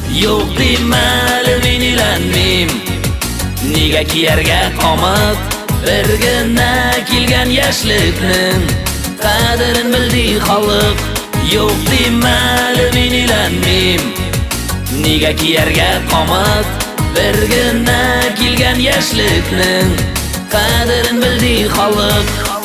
Yo'q demali men ilanmim. Negaki yerga qomat birgina kelgan yoshlikning qadrin bildi xalq. Yo'q demali men ilanmim. Negaki yerga qomat birgina kelgan yoshlikning qadrin bildi xalq.